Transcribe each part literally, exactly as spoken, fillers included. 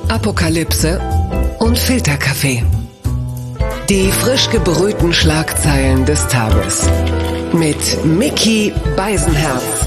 Apokalypse und Filterkaffee. Die frisch gebrühten Schlagzeilen des Tages. Mit Micky Beisenherz.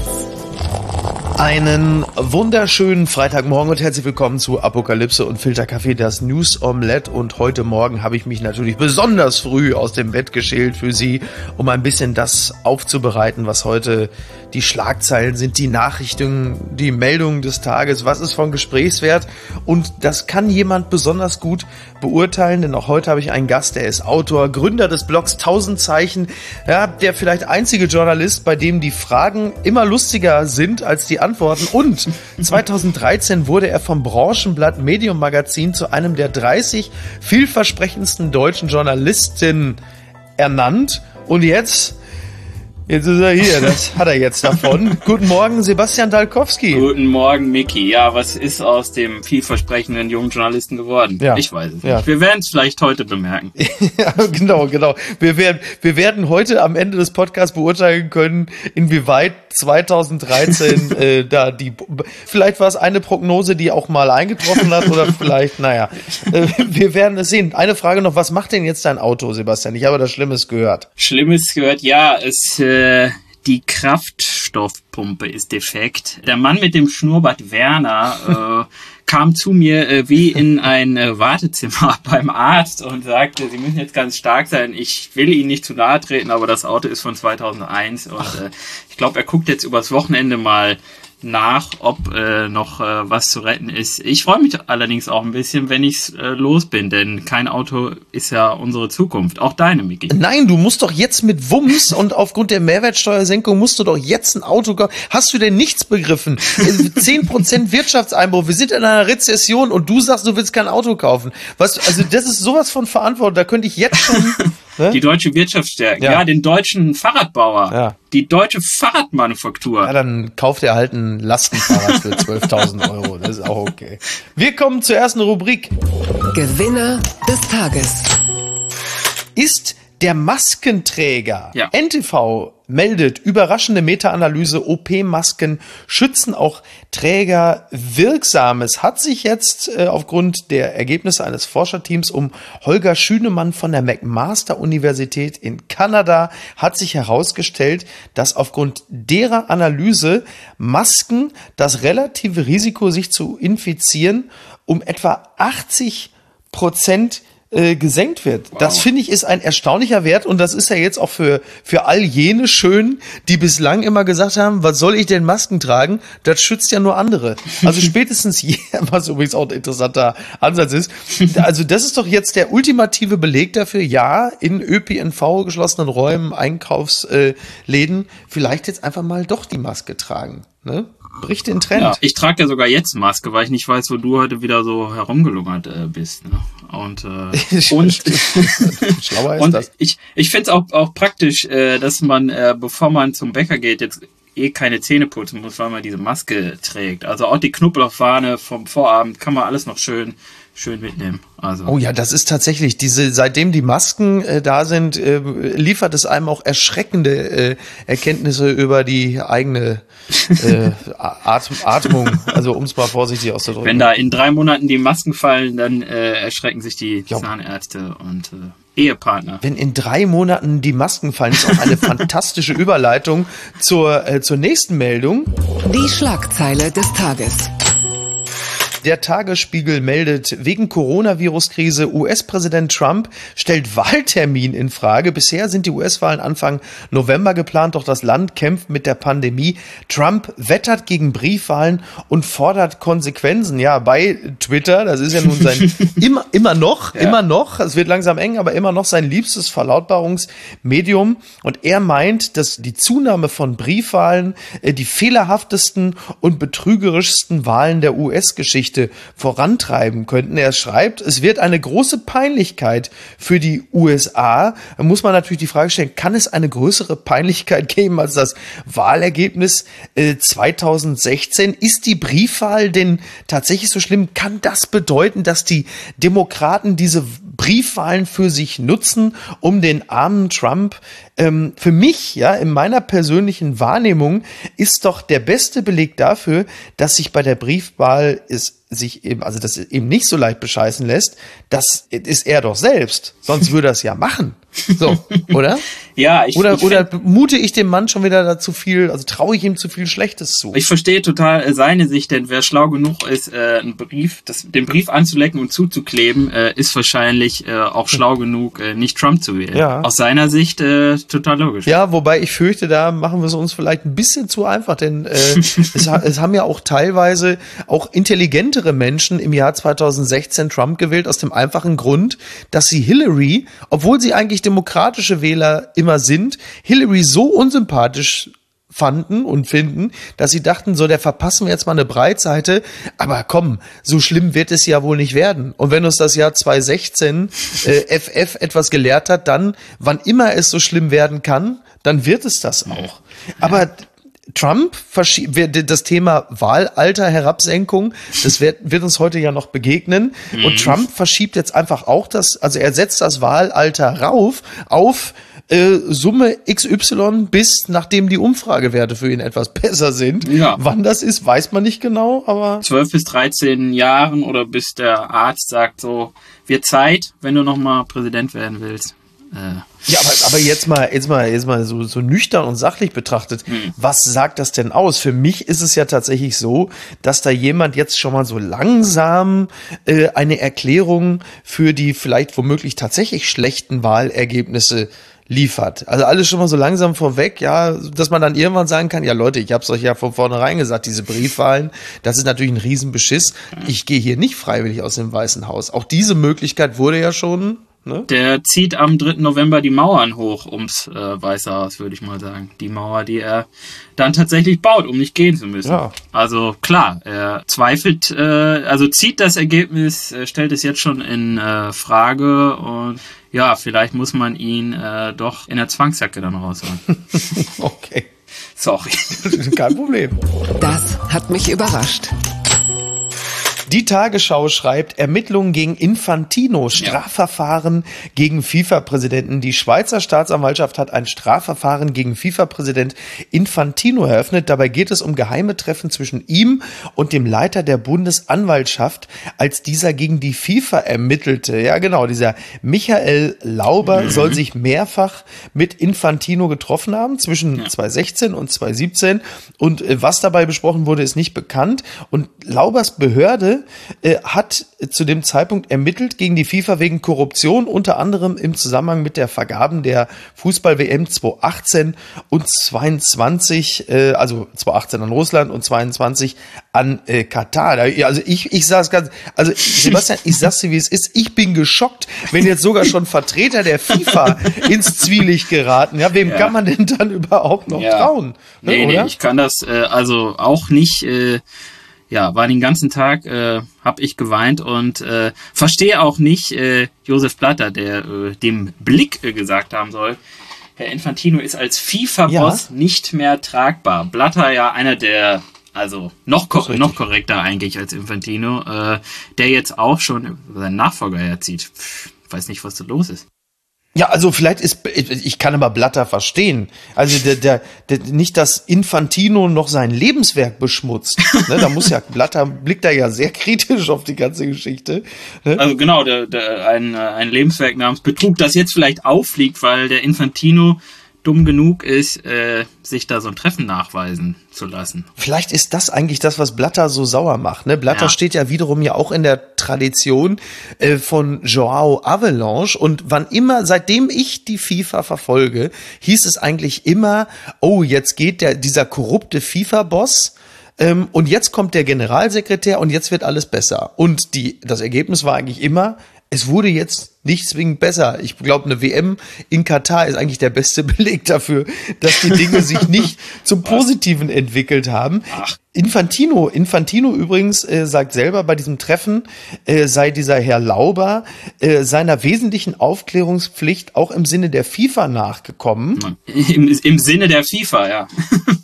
Einen wunderschönen Freitagmorgen und herzlich willkommen zu Apokalypse und Filterkaffee, das News Omelette. Und heute Morgen habe ich mich natürlich besonders früh aus dem Bett geschält für Sie, um ein bisschen das aufzubereiten, was heute die Schlagzeilen sind, die Nachrichten, die Meldungen des Tages, was ist von Gesprächswert. Und das kann jemand besonders gut beurteilen, denn auch heute habe ich einen Gast, der ist Autor, Gründer des Blogs tausend Zeichen, ja, der vielleicht einzige Journalist, bei dem die Fragen immer lustiger sind als die Antworten. Und zweitausenddreizehn wurde er vom Branchenblatt Medium Magazin zu einem der dreißig vielversprechendsten deutschen Journalisten ernannt. Und jetzt... Jetzt ist er hier, das hat er jetzt davon. Guten Morgen, Sebastian Dalkowski. Guten Morgen, Micky. Ja, was ist aus dem vielversprechenden jungen Journalisten geworden? Ja. Ich weiß es ja. nicht. Wir werden es vielleicht heute bemerken. Ja, genau, genau. Wir werden, wir werden heute am Ende des Podcasts beurteilen können, inwieweit zweitausenddreizehn äh, da die, vielleicht war es eine Prognose, die auch mal eingetroffen hat oder vielleicht, naja, äh, wir werden es sehen. Eine Frage noch, was macht denn jetzt dein Auto, Sebastian? Ich habe das Schlimmes gehört. Schlimmes gehört, ja, es... Äh, Die Kraftstoffpumpe ist defekt. Der Mann mit dem Schnurrbart Werner äh, kam zu mir äh, wie in ein äh, Wartezimmer beim Arzt und sagte, Sie müssen jetzt ganz stark sein. Ich will Ihnen nicht zu nahe treten, aber das Auto ist von zweitausendeins und äh, ich glaube, er guckt jetzt übers Wochenende mal nach, ob äh, noch äh, was zu retten ist. Ich freue mich allerdings auch ein bisschen, wenn ich äh, los bin, denn kein Auto ist ja unsere Zukunft. Auch deine, Micky. Nein, du musst doch jetzt mit Wumms und aufgrund der Mehrwertsteuersenkung musst du doch jetzt ein Auto kaufen. Hast du denn nichts begriffen? zehn Prozent Wirtschaftseinbruch, wir sind in einer Rezession und du sagst, du willst kein Auto kaufen. Weißt du, also das ist sowas von Verantwortung, da könnte ich jetzt schon... Ne? Die deutsche Wirtschaft stärken, ja. ja, den deutschen Fahrradbauer, ja. Die deutsche Fahrradmanufaktur. Ja, dann kauft er halt ein Lastenfahrrad für zwölftausend Euro, das ist auch okay. Wir kommen zur ersten Rubrik. Gewinner des Tages. Ist der Maskenträger. Ja. N T V meldet, überraschende Meta-Analyse, O P-Masken schützen auch Träger Wirksames. Hat sich jetzt äh, aufgrund der Ergebnisse eines Forscherteams um Holger Schünemann von der McMaster-Universität in Kanada hat sich herausgestellt, dass aufgrund derer Analyse Masken das relative Risiko, sich zu infizieren, um etwa achtzig Prozent Äh, gesenkt wird. Wow. Das finde ich ist ein erstaunlicher Wert und das ist ja jetzt auch für für all jene schön, die bislang immer gesagt haben, was soll ich denn Masken tragen? Das schützt ja nur andere. Also spätestens hier, was übrigens auch ein interessanter Ansatz ist. Also das ist doch jetzt der ultimative Beleg dafür, ja, in Ö P N V geschlossenen Räumen, Einkaufsläden vielleicht jetzt einfach mal doch die Maske tragen. Ne? Bricht den Trend. Ja, ich trage ja sogar jetzt Maske, weil ich nicht weiß, wo du heute wieder so herumgelungert äh, bist. Ne? Und, äh, und, Schlauer ist und das. ich, ich finde es auch, auch praktisch, äh, dass man, äh, bevor man zum Bäcker geht, jetzt eh keine Zähne putzen muss, weil man diese Maske trägt. Also auch die Knoblauchfahne vom Vorabend kann man alles noch schön schön mitnehmen. Also. Oh ja, das ist tatsächlich, diese, seitdem die Masken äh, da sind, äh, liefert es einem auch erschreckende äh, Erkenntnisse über die eigene äh, Atm- Atmung, also um es mal vorsichtig auszudrücken. Wenn da in drei Monaten die Masken fallen, dann äh, erschrecken sich die ja. Zahnärzte und äh, Ehepartner. Wenn in drei Monaten die Masken fallen, ist auch eine fantastische Überleitung zur, äh, zur nächsten Meldung. Die Schlagzeile des Tages. Der Tagesspiegel meldet, wegen Coronavirus-Krise, U S-Präsident Trump stellt Wahltermin in Frage. Bisher sind die U S-Wahlen Anfang November geplant, doch das Land kämpft mit der Pandemie. Trump wettert gegen Briefwahlen und fordert Konsequenzen. Ja, bei Twitter, das ist ja nun sein, immer, immer noch, ja. immer noch, es wird langsam eng, aber immer noch sein liebstes Verlautbarungsmedium. Und er meint, dass die Zunahme von Briefwahlen äh, die fehlerhaftesten und betrügerischsten Wahlen der U S-Geschichte vorantreiben könnten. Er schreibt, es wird eine große Peinlichkeit für die U S A. Da muss man natürlich die Frage stellen, kann es eine größere Peinlichkeit geben als das Wahlergebnis äh, zweitausendsechzehn? Ist die Briefwahl denn tatsächlich so schlimm? Kann das bedeuten, dass die Demokraten diese Briefwahlen für sich nutzen, um den armen Trump ähm, für mich, ja, in meiner persönlichen Wahrnehmung ist doch der beste Beleg dafür, dass sich bei der Briefwahl ist, sich eben, also das eben nicht so leicht bescheißen lässt, das ist er doch selbst. Sonst würde er es ja machen. So, oder? Ja, ich, oder, ich oder mute ich dem Mann schon wieder da zu viel, also traue ich ihm zu viel Schlechtes zu? Ich verstehe total seine Sicht, denn wer schlau genug ist, äh, einen Brief, das, den Brief anzulecken und zuzukleben, äh, ist wahrscheinlich äh, auch schlau genug, äh, nicht Trump zu wählen. Ja. Aus seiner Sicht äh, total logisch. Ja, wobei ich fürchte, da machen wir es uns vielleicht ein bisschen zu einfach, denn äh, es, es haben ja auch teilweise auch intelligentere Menschen im Jahr zweitausendsechzehn Trump gewählt, aus dem einfachen Grund, dass sie Hillary, obwohl sie eigentlich demokratische Wähler immer sind, Hillary so unsympathisch fanden und finden, dass sie dachten, so, der verpassen wir jetzt mal eine Breitseite, aber komm, so schlimm wird es ja wohl nicht werden. Und wenn uns das Jahr zweitausendsechzehn äh, F F etwas gelehrt hat, dann, wann immer es so schlimm werden kann, dann wird es das auch. Aber Trump verschiebt das Thema Wahlalter-Herabsenkung, das wird, wird uns heute ja noch begegnen. Mhm. Und Trump verschiebt jetzt einfach auch das, also er setzt das Wahlalter rauf auf äh, Summe X Y, bis nachdem die Umfragewerte für ihn etwas besser sind. Ja. Wann das ist, weiß man nicht genau, aber zwölf bis dreizehn Jahren oder bis der Arzt sagt so, wird Zeit, wenn du nochmal Präsident werden willst. Ja, aber, aber jetzt mal, jetzt mal, jetzt mal so, so nüchtern und sachlich betrachtet, hm. was sagt das denn aus? Für mich ist es ja tatsächlich so, dass da jemand jetzt schon mal so langsam äh, eine Erklärung für die vielleicht womöglich tatsächlich schlechten Wahlergebnisse liefert. Also alles schon mal so langsam vorweg, ja, dass man dann irgendwann sagen kann, ja Leute, ich hab's euch ja von vornherein gesagt, diese Briefwahlen, das ist natürlich ein Riesenbeschiss. Ich gehe hier nicht freiwillig aus dem Weißen Haus. Auch diese Möglichkeit wurde ja schon. Ne? Der zieht am dritten November die Mauern hoch ums äh, Weiße Haus, würde ich mal sagen. Die Mauer, die er dann tatsächlich baut, um nicht gehen zu müssen. Ja. Also klar, er zweifelt, äh, also zieht das Ergebnis, äh, stellt es jetzt schon in äh, Frage und ja, vielleicht muss man ihn äh, doch in der Zwangsjacke dann rausholen. Okay. Sorry. Kein Problem. Das hat mich überrascht. Die Tagesschau schreibt, Ermittlungen gegen Infantino, Strafverfahren ja. gegen FIFA-Präsidenten. Die Schweizer Staatsanwaltschaft hat ein Strafverfahren gegen FIFA-Präsident Infantino eröffnet. Dabei geht es um geheime Treffen zwischen ihm und dem Leiter der Bundesanwaltschaft, als dieser gegen die FIFA ermittelte. Ja, genau, dieser Michael Lauber mhm. soll sich mehrfach mit Infantino getroffen haben, zwischen ja. zweitausendsechzehn und zweitausendsiebzehn. Und äh, was dabei besprochen wurde, ist nicht bekannt. Und Laubers Behörde äh, hat zu dem Zeitpunkt ermittelt gegen die FIFA wegen Korruption, unter anderem im Zusammenhang mit der Vergaben der Fußball-W M zweitausendachtzehn und zweiundzwanzig, äh, also zweitausendachtzehn an Russland und zweiundzwanzig an äh, Katar. Also ich, ich sag's ganz, also Sebastian, ich sag's dir, wie es ist, ich bin geschockt, wenn jetzt sogar schon Vertreter der FIFA ins Zwielicht geraten. Ja, wem ja. kann man denn dann überhaupt noch ja. trauen? Ne, nee, oder? nee, ich kann das äh, also auch nicht. Äh Ja, war den ganzen Tag, äh, hab ich geweint und äh, verstehe auch nicht äh, Josef Blatter, der äh, dem Blick äh, gesagt haben soll, Herr Infantino ist als FIFA-Boss ja. nicht mehr tragbar. Blatter ja einer der, also noch, ko- noch korrekter eigentlich als Infantino, äh, der jetzt auch schon seinen Nachfolger herzieht. Pff, weiß nicht, was da los ist. Ja, also vielleicht ist, ich kann aber Blatter verstehen. Also der, der, der nicht, dass Infantino noch sein Lebenswerk beschmutzt. Ne, da muss ja, Blatter blickt da ja sehr kritisch auf die ganze Geschichte. Ne? Also genau, der, der, ein, ein Lebenswerk namens Betrug, das jetzt vielleicht auffliegt, weil der Infantino dumm genug ist, äh, sich da so ein Treffen nachweisen zu lassen. Vielleicht ist das eigentlich das, was Blatter so sauer macht. Ne? Blatter ja. steht ja wiederum ja auch in der Tradition äh, von Joao Avalanche und wann immer, seitdem ich die FIFA verfolge, hieß es eigentlich immer, oh, jetzt geht der dieser korrupte FIFA-Boss ähm, und jetzt kommt der Generalsekretär und jetzt wird alles besser. Und die das Ergebnis war eigentlich immer, es wurde jetzt nicht zwingend besser. Ich glaube, eine W M in Katar ist eigentlich der beste Beleg dafür, dass die Dinge sich nicht zum Positiven entwickelt haben. Ach. Infantino, Infantino übrigens äh, sagt selber, bei diesem Treffen äh, sei dieser Herr Lauber äh, seiner wesentlichen Aufklärungspflicht auch im Sinne der FIFA nachgekommen. Im, im Sinne der FIFA, ja.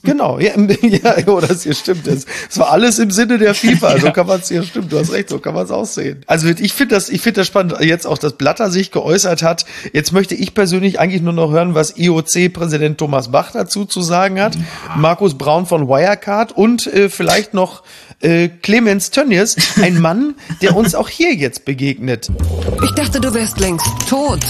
Genau, ja, ja oh, das hier stimmt. Das, das war alles im Sinne der FIFA. Ja. So kann man es hier, stimmt, du hast recht, so kann man es aussehen. Also ich finde das, ich finde das spannend, jetzt auch, dass Blatter sich geäußert hat. Jetzt möchte ich persönlich eigentlich nur noch hören, was I O C-Präsident Thomas Bach dazu zu sagen hat. Ja. Markus Braun von Wirecard und äh, vielleicht noch äh, Clemens Tönnies, ein Mann, der uns auch hier jetzt begegnet. Ich dachte, du wärst längst tot.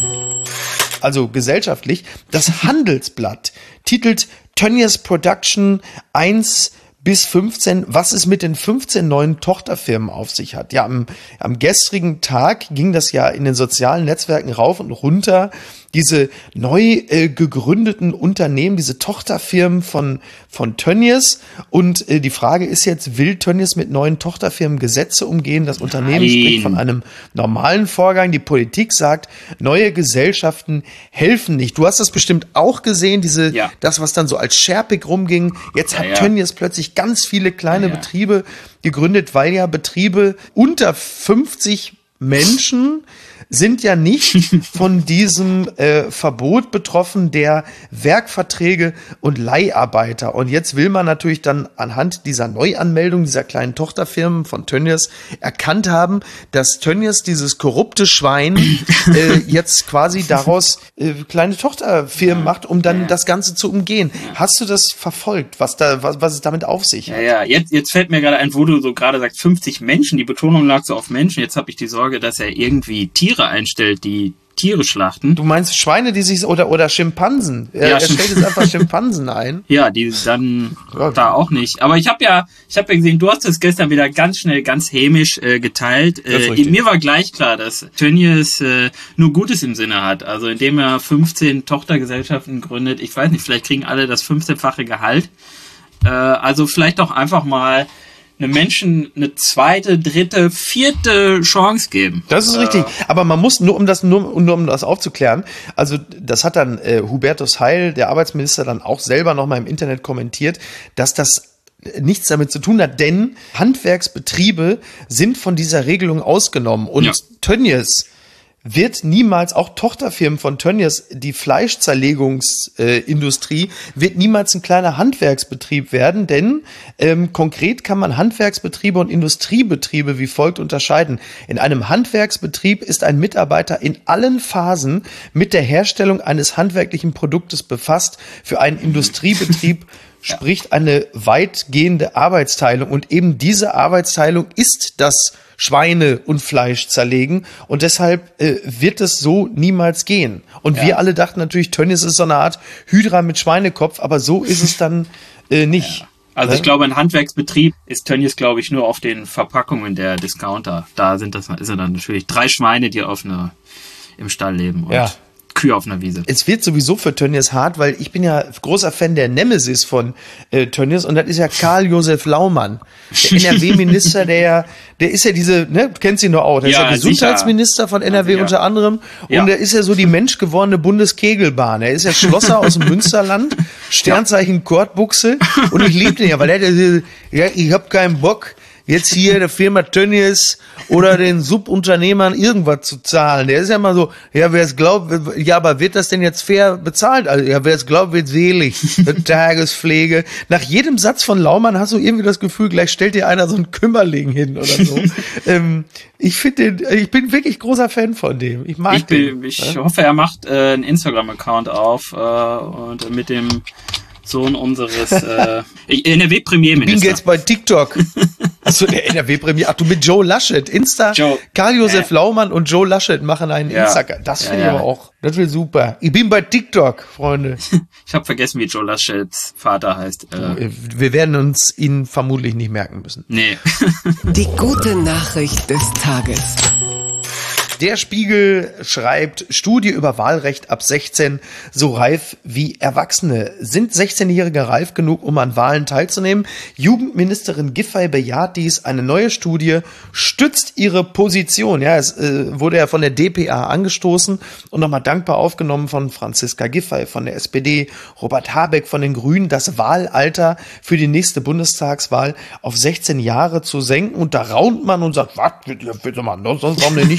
Also gesellschaftlich, das Handelsblatt titelt Tönnies Production eins bis fünfzehn, was es mit den fünfzehn neuen Tochterfirmen auf sich hat. Ja, am, am gestrigen Tag ging das ja in den sozialen Netzwerken rauf und runter. Diese neu äh, gegründeten Unternehmen, diese Tochterfirmen von von Tönnies. Und äh, die Frage ist jetzt, will Tönnies mit neuen Tochterfirmen Gesetze umgehen? Das Unternehmen Nein. spricht von einem normalen Vorgang. Die Politik sagt, neue Gesellschaften helfen nicht. Du hast das bestimmt auch gesehen, diese ja. das, was dann so als Scherpig rumging. Jetzt ja, hat ja. Tönnies plötzlich ganz viele kleine ja, ja. Betriebe gegründet, weil ja Betriebe unter fünfzig Menschen sind ja nicht von diesem äh, Verbot betroffen der Werkverträge und Leiharbeiter. Und jetzt will man natürlich dann anhand dieser Neuanmeldung dieser kleinen Tochterfirmen von Tönnies erkannt haben, dass Tönnies, dieses korrupte Schwein, äh, jetzt quasi daraus äh, kleine Tochterfirmen macht, um dann das Ganze zu umgehen. Hast du das verfolgt, was da, was, was es damit auf sich hat? Ja, ja, jetzt, jetzt fällt mir gerade ein, wo du so gerade sagst, fünfzig Menschen, die Betonung lag so auf Menschen. Jetzt habe ich die Sorge, dass er irgendwie Tiere einstellt, die Tiere schlachten. Du meinst Schweine, die sich, oder, oder Schimpansen. Er, Ja, er stellt jetzt einfach Schimpansen ein. Ja, die dann Ja. da auch nicht. Aber ich habe ja, ich habe ja gesehen, du hast es gestern wieder ganz schnell, ganz hämisch äh, geteilt. Das ist Äh, richtig. mir war gleich klar, dass Tönnies äh, nur Gutes im Sinne hat. Also indem er fünfzehn Tochtergesellschaften gründet. Ich weiß nicht, vielleicht kriegen alle das fünfzehnfache Gehalt. Äh, also vielleicht auch einfach mal einem Menschen eine zweite, dritte, vierte Chance geben. Das ist äh, richtig. Aber man muss, nur um das, nur, nur um das aufzuklären, also das hat dann äh, Hubertus Heil, der Arbeitsminister, dann auch selber nochmal im Internet kommentiert, dass das nichts damit zu tun hat, denn Handwerksbetriebe sind von dieser Regelung ausgenommen und Ja. Tönnies wird niemals, auch Tochterfirmen von Tönnies, die Fleischzerlegungsindustrie, äh, wird niemals ein kleiner Handwerksbetrieb werden, denn ähm, konkret kann man Handwerksbetriebe und Industriebetriebe wie folgt unterscheiden. In einem Handwerksbetrieb ist ein Mitarbeiter in allen Phasen mit der Herstellung eines handwerklichen Produktes befasst. Für einen Industriebetrieb spricht eine weitgehende Arbeitsteilung und eben diese Arbeitsteilung ist das Schweine und Fleisch zerlegen und deshalb äh, wird es so niemals gehen. Und Ja. wir alle dachten natürlich, Tönnies ist so eine Art Hydra mit Schweinekopf, aber so ist es dann äh, nicht. Ja. Also ich glaube, ein Handwerksbetrieb ist Tönnies, glaube ich, nur auf den Verpackungen der Discounter. Da sind das, ist er dann natürlich drei Schweine, die auf einer, im Stall leben und Ja. Kühe auf einer Wiese. Es wird sowieso für Tönnies hart, weil ich bin ja großer Fan der Nemesis von äh, Tönnies und das ist ja Karl-Josef Laumann, der N R W-Minister, der ja, der ist ja diese, ne, du kennst ihn nur auch, der Ja, ist ja Gesundheitsminister von N R W Ja. unter anderem und Ja. der ist ja so die menschgewordene Bundeskegelbahn. Er ist ja Schlosser aus dem Münsterland, Sternzeichen Kordbuchse und ich liebe den ja, weil er, der, ja, ich hab keinen Bock, jetzt hier der Firma Tönnies oder den Subunternehmern irgendwas zu zahlen. Der ist ja immer so, ja, wer es glaubt, ja, aber wird das denn jetzt fair bezahlt? Also, ja, wer es glaubt, wird selig. Tagespflege. Nach jedem Satz von Laumann hast du irgendwie das Gefühl, gleich stellt dir einer so einen Kümmerling hin oder so. ähm, ich finde den, ich bin wirklich großer Fan von dem. Ich mag Ich, den. bin, ich hoffe, er macht äh, einen Instagram-Account auf äh, und mit dem Sohn unseres äh, N R Ich bin W-Premierministers. jetzt bei TikTok. Achso, der N R W-Premier. Ach, du mit Joe Laschet. Insta. Joe. Karl-Josef Äh. Laumann und Joe Laschet machen einen Ja. Instagram. Das Ja, finde ich ja. aber auch. Das wird super. Ich bin bei TikTok, Freunde. Ich habe vergessen, wie Joe Laschets Vater heißt. Äh, Wir werden uns ihn vermutlich nicht merken müssen. nee. Die gute Nachricht des Tages. Der Spiegel schreibt, Studie über Wahlrecht ab sechzehn, so reif wie Erwachsene. Sind sechzehnjährige reif genug, um an Wahlen teilzunehmen? Jugendministerin Giffey bejaht dies. Eine neue Studie stützt ihre Position. Ja, es äh, wurde ja von der D P A angestoßen und nochmal dankbar aufgenommen von Franziska Giffey von der S P D, Robert Habeck von den Grünen, das Wahlalter für die nächste Bundestagswahl auf sechzehn Jahre zu senken. Und da raunt man und sagt, was, sonst warum denn nicht gleich zwölf?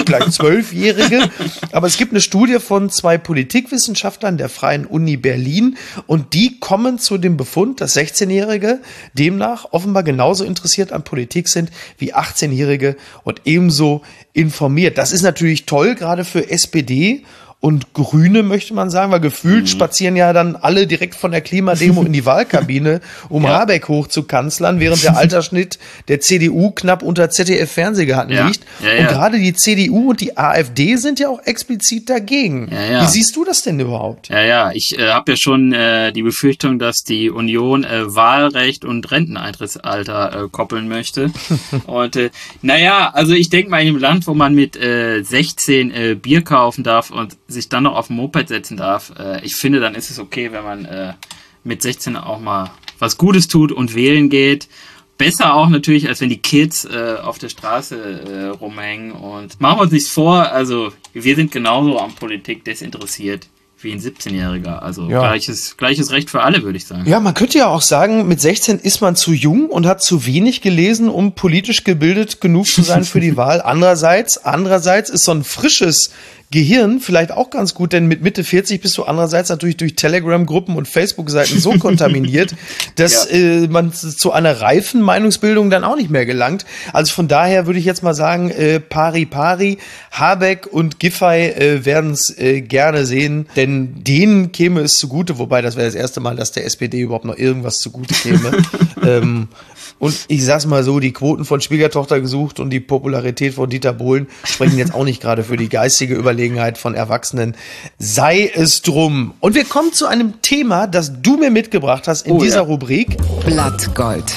Zwölfjährige. Aber es gibt eine Studie von zwei Politikwissenschaftlern der Freien Uni Berlin und die kommen zu dem Befund, dass sechzehnjährige demnach offenbar genauso interessiert an Politik sind wie achtzehnjährige und ebenso informiert. Das ist natürlich toll, gerade für S P D und Grüne, möchte man sagen, weil gefühlt mhm. spazieren ja dann alle direkt von der Klimademo in die Wahlkabine, um ja. Habeck hoch zu kanzlern, während der Altersschnitt der C D U knapp unter Z D F-Fernsehgarten ja. liegt. Ja, ja. Und gerade die C D U und die AfD sind ja auch explizit dagegen. Ja, ja. Wie siehst du das denn überhaupt? Ja, ja, ich äh, habe ja schon äh, die Befürchtung, dass die Union äh, Wahlrecht und Renteneintrittsalter äh, koppeln möchte. Und äh, naja, also ich denke mal, in einem Land, wo man mit äh, sechzehn äh, Bier kaufen darf und sich dann noch auf ein Moped setzen darf, äh, ich finde, dann ist es okay, wenn man äh, mit sechzehn auch mal was Gutes tut und wählen geht. Besser auch natürlich, als wenn die Kids äh, auf der Straße äh, rumhängen. Und machen wir uns nichts vor, also wir sind genauso an Politik desinteressiert wie ein siebzehnjähriger. Also ja. gleiches, gleiches Recht für alle, würde ich sagen. Ja, man könnte ja auch sagen, mit sechzehn ist man zu jung und hat zu wenig gelesen, um politisch gebildet genug zu sein für die Wahl. Andererseits, andererseits ist so ein frisches Gehirn vielleicht auch ganz gut, denn mit Mitte vierzig bist du andererseits natürlich durch Telegram-Gruppen und Facebook-Seiten so kontaminiert, dass ja. äh, man zu einer reifen Meinungsbildung dann auch nicht mehr gelangt. Also von daher würde ich jetzt mal sagen, äh, pari pari, Habeck und Giffey äh, werden es äh, gerne sehen, denn denen käme es zugute, wobei das wäre das erste Mal, dass der S P D überhaupt noch irgendwas zugute käme. ähm, Und ich sag's mal so, die Quoten von Schwiegertochter gesucht und die Popularität von Dieter Bohlen sprechen jetzt auch nicht gerade für die geistige Überlegenheit von Erwachsenen. Sei es drum. Und wir kommen zu einem Thema, das du mir mitgebracht hast in oh, dieser ja. Rubrik. Blattgold.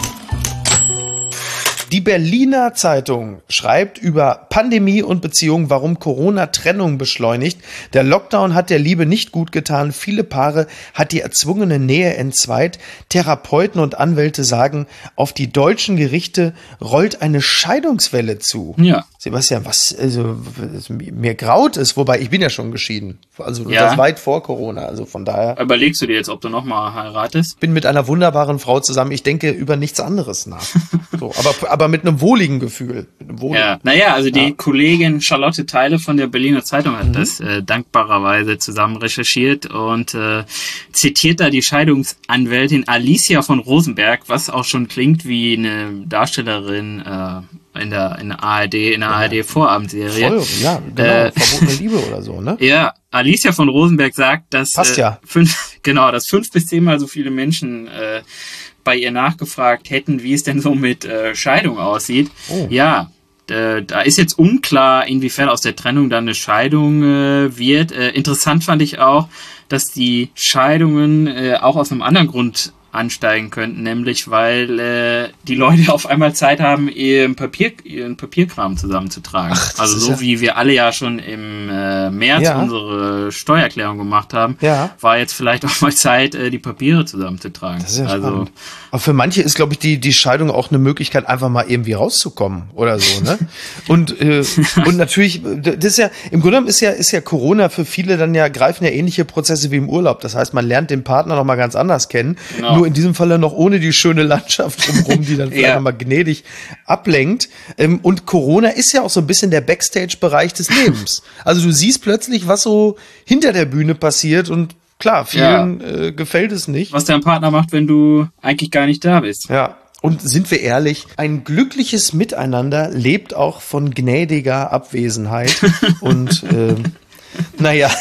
Die Berliner Zeitung schreibt über Pandemie und Beziehung, warum Corona Trennung beschleunigt. Der Lockdown hat der Liebe nicht gut getan. Viele Paare hat die erzwungene Nähe entzweit. Therapeuten und Anwälte sagen, auf die deutschen Gerichte rollt eine Scheidungswelle zu. Ja. Sebastian, was also mir graut ist, wobei ich bin ja schon geschieden. Also ja. das weit vor Corona. Also von daher. Überlegst du dir jetzt, ob du nochmal heiratest? Bin mit einer wunderbaren Frau zusammen. Ich denke über nichts anderes nach. So, aber aber mit einem wohligen Gefühl. Mit einem wohligen. Ja, naja, also die ja. Kollegin Charlotte Theile von der Berliner Zeitung hat mhm. das äh, dankbarerweise zusammen recherchiert und äh, zitiert da die Scheidungsanwältin Alicia von Rosenberg, was auch schon klingt wie eine Darstellerin äh, in der in der A R D, in der ja. A R D-Vorabendserie. Voll, ja, genau, äh, verbotene Liebe oder so, ne? Ja, Alicia von Rosenberg sagt, dass Passt äh, ja. fünf, genau, dass fünf bis zehnmal so viele Menschen äh, bei ihr nachgefragt hätten, wie es denn so mit äh, Scheidung aussieht. Oh. Ja, äh, da ist jetzt unklar, inwiefern aus der Trennung dann eine Scheidung äh, wird. Äh, interessant fand ich auch, dass die Scheidungen äh, auch aus einem anderen Grund ansteigen könnten, nämlich weil äh, die Leute auf einmal Zeit haben, ihren Papier, ihren Papierkram zusammenzutragen. Ach, also so ja wie wir alle ja schon im äh, März ja. unsere Steuererklärung gemacht haben, ja. war jetzt vielleicht auch mal Zeit, äh, die Papiere zusammenzutragen. Das ist ja also spannend. Aber für manche ist, glaube ich, die die Scheidung auch eine Möglichkeit, einfach mal irgendwie rauszukommen oder so, ne? Und äh, und natürlich, das ist ja im Grunde genommen ist ja ist ja Corona für viele dann ja greifen ja ähnliche Prozesse wie im Urlaub. Das heißt, man lernt den Partner noch mal ganz anders kennen. Genau. Nur in diesem Falle noch ohne die schöne Landschaft drumherum, die dann vielleicht ja. mal gnädig ablenkt. Und Corona ist ja auch so ein bisschen der Backstage-Bereich des Lebens. Also du siehst plötzlich, was so hinter der Bühne passiert und klar, vielen ja. äh, gefällt es nicht. Was dein Partner macht, wenn du eigentlich gar nicht da bist. Ja. Und sind wir ehrlich, ein glückliches Miteinander lebt auch von gnädiger Abwesenheit. Und äh, naja.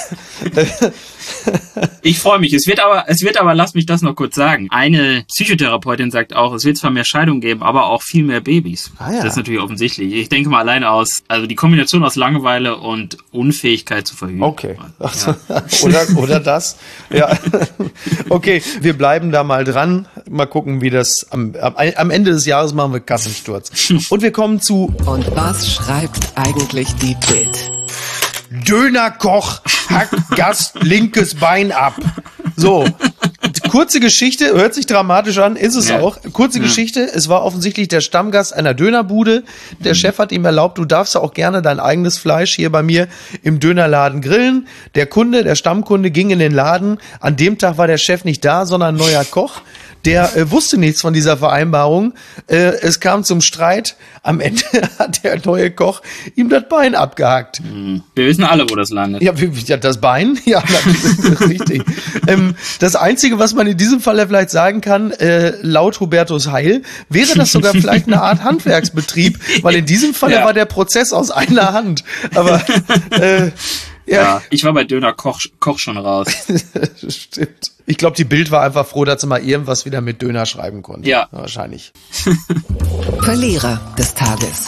Ich freue mich. Es wird aber, es wird aber, lass mich das noch kurz sagen. Eine Psychotherapeutin sagt auch, es wird zwar mehr Scheidungen geben, aber auch viel mehr Babys. Ah, ja. Das ist natürlich offensichtlich. Ich denke mal alleine aus, also die Kombination aus Langeweile und Unfähigkeit zu verhüten. Okay. Ja. oder, oder das. Ja. Okay. Wir bleiben da mal dran. Mal gucken, wie das am, am, am Ende des Jahres machen wir Kassensturz. Und wir kommen zu. Und was schreibt eigentlich die Bild? Dönerkoch hackt Gast linkes Bein ab. So, kurze Geschichte, hört sich dramatisch an, ist es ja. auch. Kurze ja. Geschichte, es war offensichtlich der Stammgast einer Dönerbude. Der mhm. Chef hat ihm erlaubt, du darfst auch gerne dein eigenes Fleisch hier bei mir im Dönerladen grillen. Der Kunde, der Stammkunde ging in den Laden. An dem Tag war der Chef nicht da, sondern ein neuer Koch. der äh, wusste nichts von dieser Vereinbarung. Äh, es kam zum Streit. Am Ende hat der neue Koch ihm das Bein abgehackt. Wir wissen alle, wo das landet. Ja, wie, ja das Bein? Ja, natürlich, richtig. ähm, das Einzige, was man in diesem Falle vielleicht sagen kann, äh, laut Hubertus Heil, wäre das sogar vielleicht eine Art Handwerksbetrieb, weil in diesem Falle Ja. war der Prozess aus einer Hand. Aber äh, ja, Ja, ich war bei Döner Koch, Koch schon raus. stimmt. Ich glaube, die Bild war einfach froh, dass sie mal irgendwas wieder mit Döner schreiben konnte. Ja. Wahrscheinlich. Verlierer des Tages.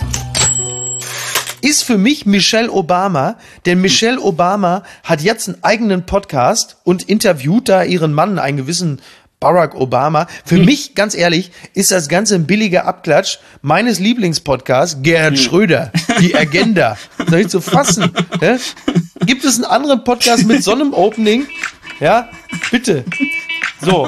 Ist für mich Michelle Obama, denn Michelle Obama hat jetzt einen eigenen Podcast und interviewt da ihren Mann, einen gewissen Barack Obama. Für Hm. mich, ganz ehrlich, ist das Ganze ein billiger Abklatsch meines Lieblingspodcasts, Gerhard Hm. Schröder, die Agenda. Soll ich zu fassen? Ja? Gibt es einen anderen Podcast mit so einem Opening? Ja, bitte. So.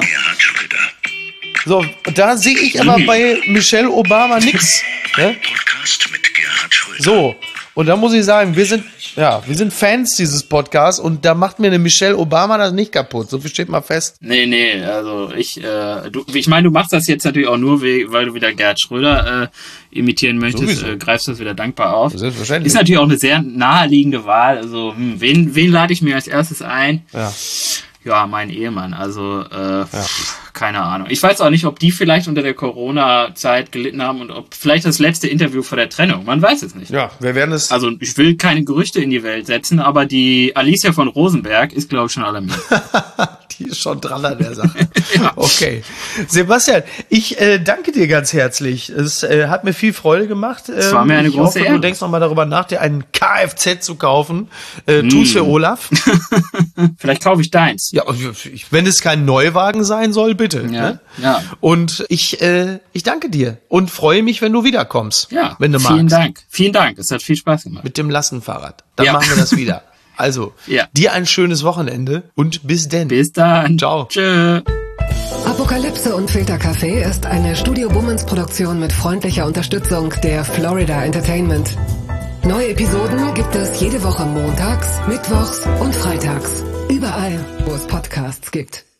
So, da sehe ich aber bei Michelle Obama nix. Ne? Podcast mit Gerhard Schröder. So, und da muss ich sagen, wir sind, ja, wir sind Fans dieses Podcasts und da macht mir eine Michelle Obama das nicht kaputt. So viel steht mal fest. Nee, nee, also ich, äh, du, ich meine, du machst das jetzt natürlich auch nur, we- weil du wieder Gerhard Schröder äh, imitieren möchtest, Sowieso. äh, greifst das wieder dankbar auf. Selbstverständlich. Ist natürlich auch eine sehr naheliegende Wahl. Also, hm, wen, wen lade ich mir als erstes ein? Ja. Ja, mein Ehemann. Also, äh, pff, keine Ahnung. Ich weiß auch nicht, ob die vielleicht unter der Corona-Zeit gelitten haben und ob vielleicht das letzte Interview vor der Trennung. Man weiß es nicht. Ja, wir werden es. Also, ich will keine Gerüchte in die Welt setzen, aber die Alicia von Rosenberg ist, glaube ich, schon alarmiert. Die ist schon dran an der Sache. Okay. Sebastian, ich äh, danke dir ganz herzlich. Es äh, hat mir viel Freude gemacht. Es war mir eine ich große hoffe, Ehre. Du denkst noch mal darüber nach, dir einen Kfz zu kaufen. Äh, tu's für Olaf. Vielleicht kaufe ich deins. Ja, und ich- wenn es kein Neuwagen sein soll, bitte. Ja, Ne? ja. Und ich, äh, ich danke dir und freue mich, wenn du wiederkommst. Ja, wenn du vielen magst. Dank. Vielen Dank. Es hat viel Spaß gemacht. Mit dem Lastenfahrrad. Dann Ja. machen wir das wieder. Also, Ja. dir ein schönes Wochenende und bis denn. Bis dann. Ciao. Tschö. Apokalypse und Filterkaffee ist eine Studio Bummens Produktion mit freundlicher Unterstützung der Florida Entertainment. Neue Episoden gibt es jede Woche montags, mittwochs und freitags. Überall, wo es Podcasts gibt.